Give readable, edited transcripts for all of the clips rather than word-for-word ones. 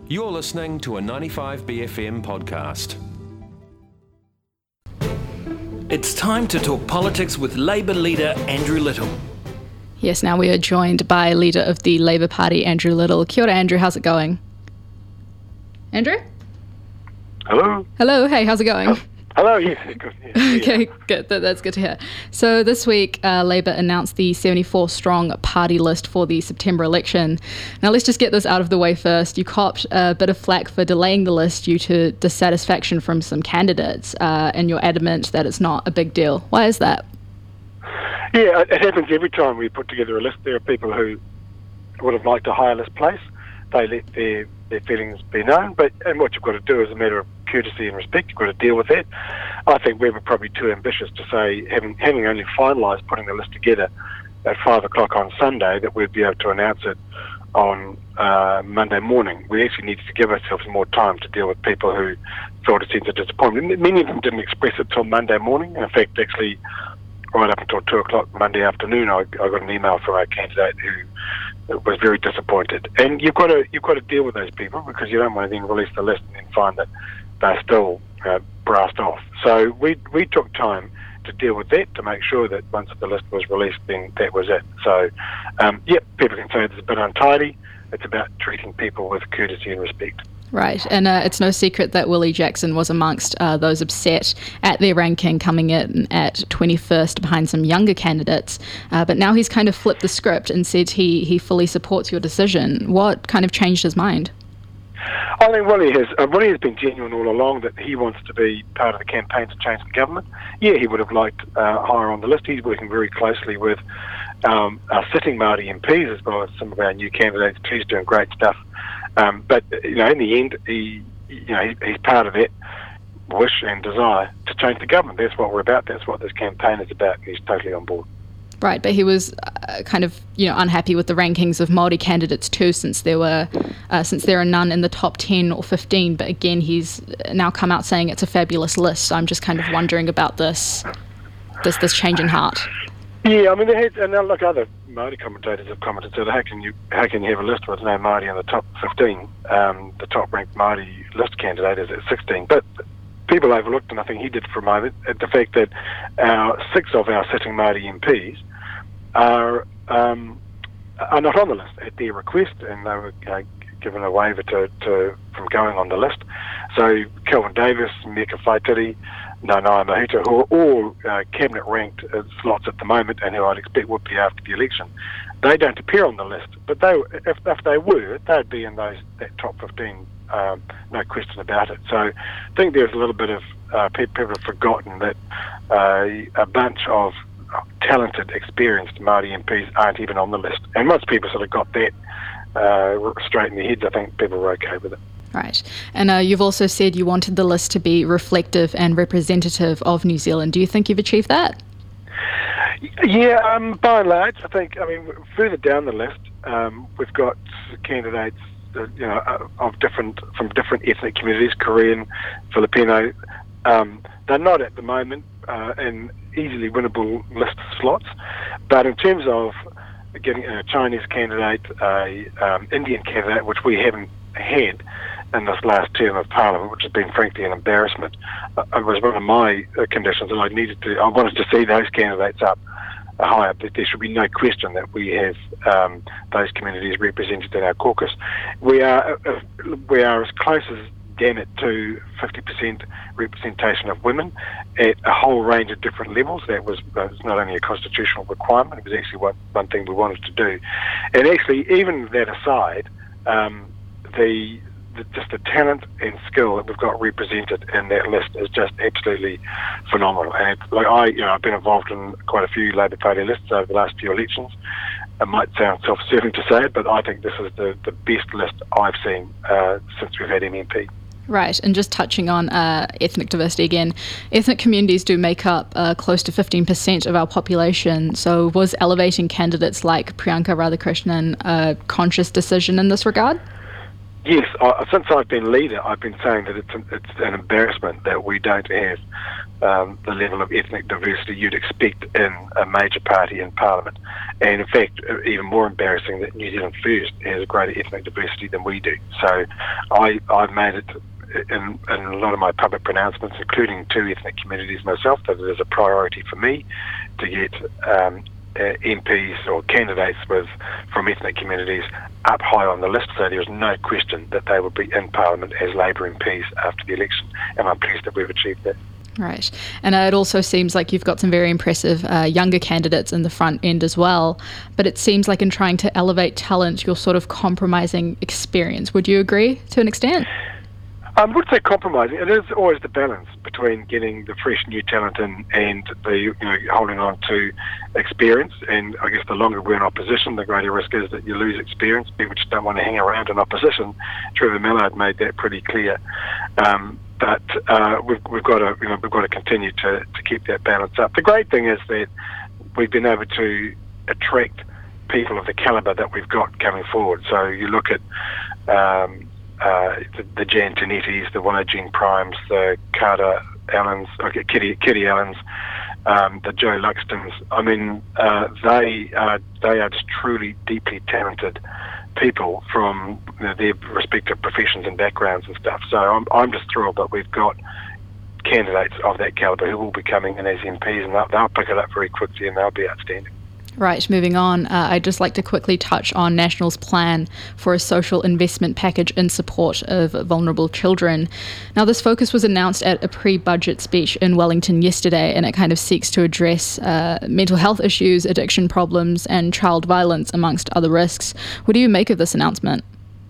You're listening to a 95BFM podcast. It's time to talk politics with Labour leader Andrew Little. Yes, now we are joined by leader of the Labour Party, Andrew Little. Kia ora, Andrew. How's it going? Andrew? Hello. Hello. Hey, how's it going? Hello. Yes. Good. Yeah. Okay, good. That's good to hear. So this week, Labour announced the 74-strong party list for the September election. Now, let's just get this out of the way first. You copped a bit of flack for delaying the list due to dissatisfaction from some candidates, and you're adamant that it's not a big deal. Why is that? Yeah, it happens every time we put together a list. There are people who would have liked a higher list place. They let their feelings be known, and what you've got to do is a matter of courtesy and respect. You've got to deal with that. I think we were probably too ambitious to say, having only finalised putting the list together at 5 o'clock on Sunday, that we'd be able to announce it on Monday morning. We actually needed to give ourselves more time to deal with people who felt a sense of disappointment. Many of them didn't express it till Monday morning. In fact, actually, right up until 2 o'clock Monday afternoon, I got an email from our candidate who was very disappointed. And you've got to deal with those people, because you don't want to then release the list and then find that they're still brassed off. So we took time to deal with that, to make sure that once the list was released, then that was it. So, people can say it's a bit untidy. It's about treating people with courtesy and respect. Right, and it's no secret that Willie Jackson was amongst those upset at their ranking, coming in at 21st behind some younger candidates. But now he's kind of flipped the script and said he fully supports your decision. What kind of changed his mind? I think Willie has been genuine all along that he wants to be part of the campaign to change the government. Yeah, he would have liked higher on the list. He's working very closely with our sitting Māori MPs as well as some of our new candidates. He's doing great stuff. But in the end, he's part of that wish and desire to change the government. That's what we're about. That's what this campaign is about. He's totally on board. Right, but he was kind of unhappy with the rankings of Māori candidates too, since there are none in the top 10 or 15. But again, he's now come out saying it's a fabulous list. So I'm just kind of wondering about this change in heart. Yeah, I mean, like other Māori commentators have commented, so how can you have a list with no Māori in the top 15? The top-ranked Māori list candidate is at 16. But people overlooked, and I think he did for a moment, the fact that 6 of our sitting Māori MPs are not on the list at their request, and they were given a waiver from going on the list. So Kelvin Davis, Meka Whaitiri, Nanaia Mahuta, who are all cabinet-ranked slots at the moment, and who I'd expect would be after the election, they don't appear on the list. But if they were, they'd be in that top 15, no question about it. So I think there's a little bit of people have forgotten that a bunch of talented, experienced Māori MPs aren't even on the list. And once people sort of got that straight in their heads, I think people were okay with it. Right. And you've also said you wanted the list to be reflective and representative of New Zealand. Do you think you've achieved that? Yeah, by and large, I think. I mean, further down the list, we've got candidates, from different ethnic communities, Korean, Filipino. They're not at the moment in easily winnable list slots, but in terms of getting a Chinese candidate, Indian candidate, which we haven't had in this last term of Parliament, which has been frankly an embarrassment. It was one of my conditions that I wanted to see those candidates up higher, but there should be no question that we have those communities represented in our caucus. We are as close as damn it to 50% representation of women at a whole range of different levels. That was not only a constitutional requirement, it was actually one thing we wanted to do. And actually, even that aside, just the talent and skill that we've got represented in that list is just absolutely phenomenal. And I've been involved in quite a few Labour Party lists over the last few elections. It might sound self-serving to say it, but I think this is the best list I've seen since we've had MMP. Right, and just touching on ethnic diversity again, ethnic communities do make up close to 15% of our population, so was elevating candidates like Priyanka Radhakrishnan a conscious decision in this regard? Yes, since I've been leader, I've been saying that it's an embarrassment that we don't have the level of ethnic diversity you'd expect in a major party in Parliament. And in fact, even more embarrassing that New Zealand First has a greater ethnic diversity than we do. So I've made it in a lot of my public pronouncements, including 2 ethnic communities myself, that it is a priority for me to get MPs or candidates from ethnic communities up high on the list, so there is no question that they will be in Parliament as Labour MPs after the election, and I'm pleased that we've achieved that. Right. And it also seems like you've got some very impressive younger candidates in the front end as well, but it seems like in trying to elevate talent, you're sort of compromising experience. Would you agree to an extent? I would say compromising. It is always the balance between getting the fresh new talent in and the holding on to experience. And I guess the longer we're in opposition, the greater risk is that you lose experience. People just don't want to hang around in opposition. Trevor Mallard made that pretty clear. But we've got to continue to keep that balance up. The great thing is that we've been able to attract people of the calibre that we've got coming forward. So you look at the Jan Tinettis, the Willa Jean Primes, the Carter Allens, Kitty Allens, the Joe Luxtons. I mean, they are just truly deeply talented people from their respective professions and backgrounds and stuff. So I'm just thrilled that we've got candidates of that calibre who will be coming in as MPs, and they'll pick it up very quickly and they'll be outstanding. Right, moving on, I'd just like to quickly touch on National's plan for a social investment package in support of vulnerable children. Now, this focus was announced at a pre-budget speech in Wellington yesterday, and it kind of seeks to address mental health issues, addiction problems, and child violence, amongst other risks. What do you make of this announcement?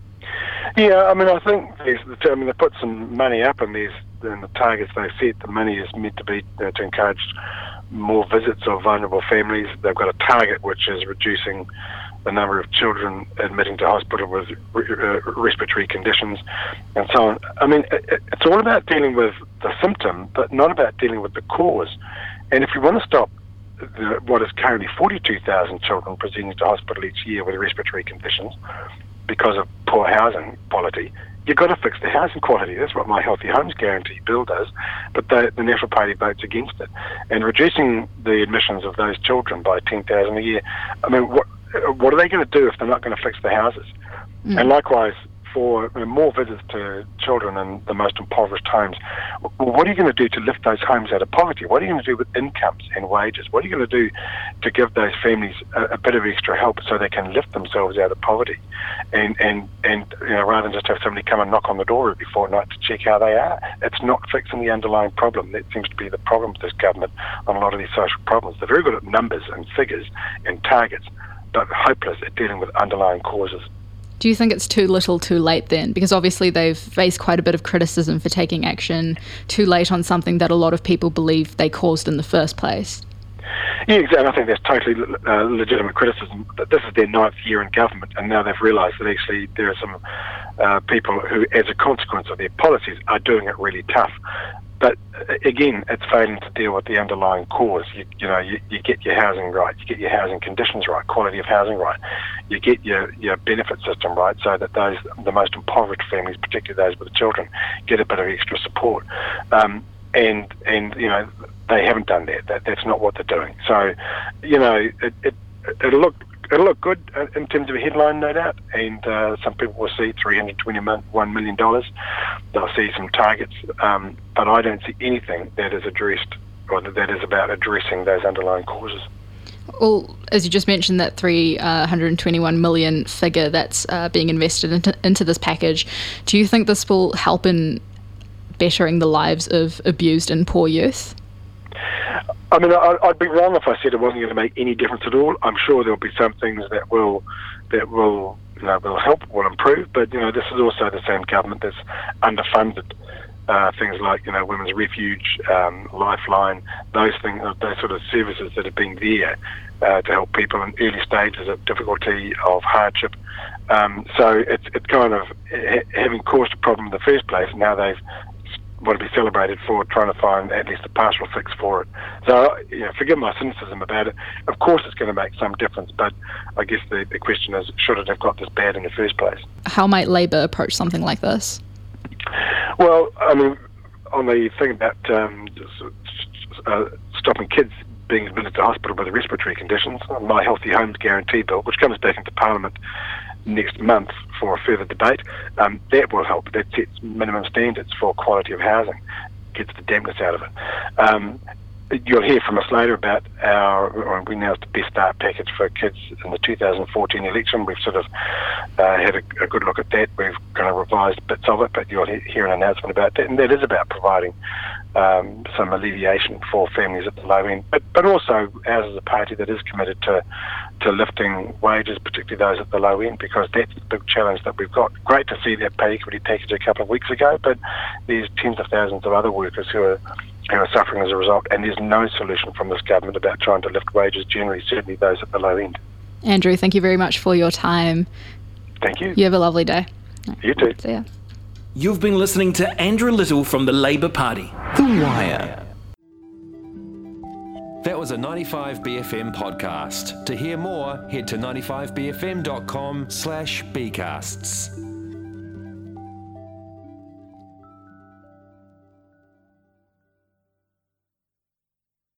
Yeah, I mean, I think they put some money up, and the targets they set, the money is meant to be to encourage more visits of vulnerable families. They've got a target which is reducing the number of children admitting to hospital with respiratory conditions and so on. I mean, it's all about dealing with the symptom, but not about dealing with the cause. And if you want to stop what is currently 42,000 children presenting to hospital each year with respiratory conditions because of poor housing quality, you've got to fix the housing quality. That's what My Healthy Homes Guarantee bill does, but the National Party votes against it. And reducing the admissions of those children by 10,000 a year, I mean, what are they going to do if they're not going to fix the houses? And likewise, for more visits to children in the most impoverished homes, what are you going to do to lift those homes out of poverty? What are you going to do with incomes and wages? What are you going to do to give those families a bit of extra help so they can lift themselves out of poverty? And rather than just have somebody come and knock on the door every fortnight to check how they are. It's not fixing the underlying problem. That seems to be the problem with this government on a lot of these social problems. They're very good at numbers and figures and targets, but hopeless at dealing with underlying causes. Do you think it's too little too late then? Because obviously they've faced quite a bit of criticism for taking action too late on something that a lot of people believe they caused in the first place. Yeah, exactly. I think that's totally legitimate criticism. But this is their 9th year in government, and now they've realised that actually there are some people who, as a consequence of their policies, are doing it really tough. But again, it's failing to deal with the underlying cause. You get your housing right, you get your housing conditions right, quality of housing right, you get your benefit system right, so that the most impoverished families, particularly those with children, get a bit of extra support. And they haven't done that. That's not what they're doing. So, it'll look good in terms of a headline, no doubt, and some people will see $321 million. They'll see some targets, but I don't see anything that is addressed or that is about addressing those underlying causes. Well, as you just mentioned, that $321 million figure that's being invested into this package, do you think this will help in bettering the lives of abused and poor youth? I mean, I'd be wrong if I said it wasn't going to make any difference at all. I'm sure there'll be some things that will help, will improve. But this is also the same government that's underfunded things like Women's Refuge, Lifeline, those things, those sort of services that have been there to help people in early stages of difficulty, of hardship. So it's kind of having caused a problem in the first place. Now they've want to be celebrated for trying to find at least a partial fix for it. So, forgive my cynicism about it. Of course it's going to make some difference, but I guess the question is, should it have got this bad in the first place? How might Labour approach something like this? Well, I mean, on the thing about stopping kids being admitted to hospital with respiratory conditions, My Healthy Homes Guarantee Bill, which comes back into Parliament next month for a further debate, that will help. That sets minimum standards for quality of housing, gets the dampness out of it. You'll hear from us later about we announced the Best Start package for kids in the 2014 election. We've sort of had a good look at that. We've kind of revised bits of it, but you'll hear an announcement about that. And that is about providing some alleviation for families at the low end, but also ours is a party that is committed to lifting wages, particularly those at the low end, because that's the big challenge that we've got. Great to see that pay equity package a couple of weeks ago, but there's tens of thousands of other workers who are suffering as a result, and there's no solution from this government about trying to lift wages generally, certainly those at the low end. Andrew, thank you very much for your time. Thank you. You have a lovely day. You too. See ya. You've been listening to Andrew Little from the Labour Party. The Wire. That was a 95BFM podcast. To hear more, head to 95bfm.com/bcasts.